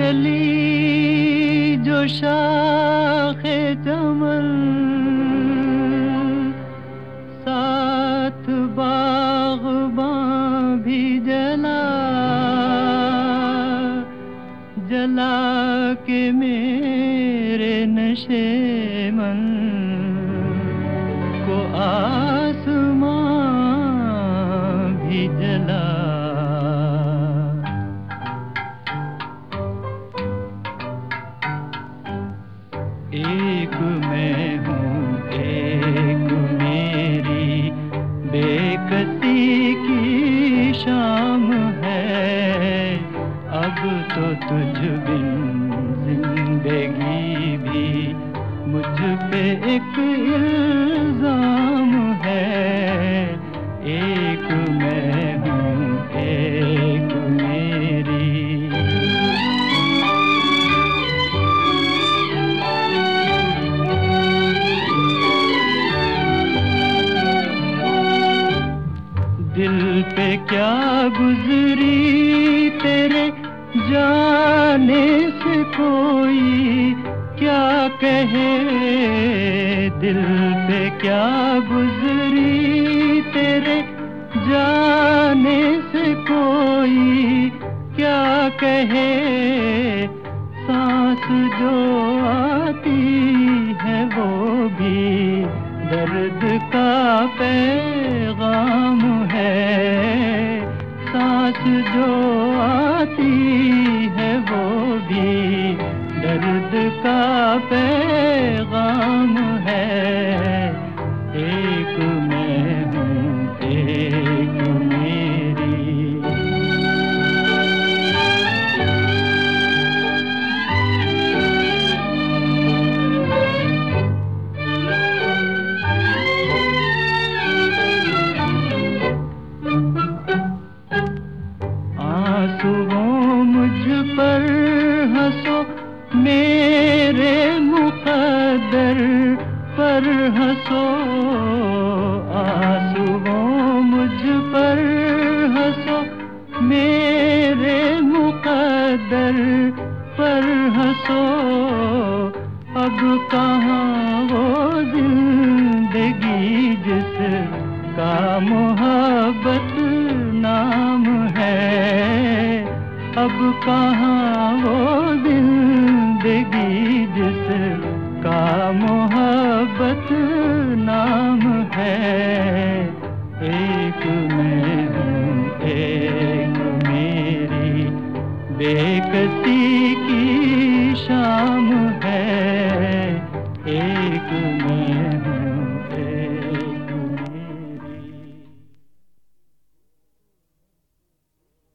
जली जो शाखे चमन, साथ बाग़बां भी जला, जला के मेरे नशे मन को आसमां भी जला। एक मैं हूँ एक मेरी बेकसी की शाम है, अब तो तुझ बिन जिंदगी भी मुझ पे एक इल्जाम है। एक मैं हूँ एक मेरी। दिल पे क्या गुजरी तेरे जाने से कोई क्या कहे, दिल पे क्या गुजरी तेरे जाने से कोई क्या कहे। सांस जो आती है वो भी दर्द का पैगाम है, सांस जो आती है वो भी दर्द का पैगाम है। एक मैं हूँ एक मेरी। आंसुओं मुझ पर हंसो, मेरे मुक़द्दर पर हंसो। आंसुओं मुझ पर हंसो, मेरे मुक़द्दर पर हंसो। अब कहाँ वो जिंदगी जिसका मोहब्बत नाम है, अब कहाँ वो जिंदगी जिसका मोहब्बत नाम है। एक मैं हूँ एक मेरी बेकसी की शाम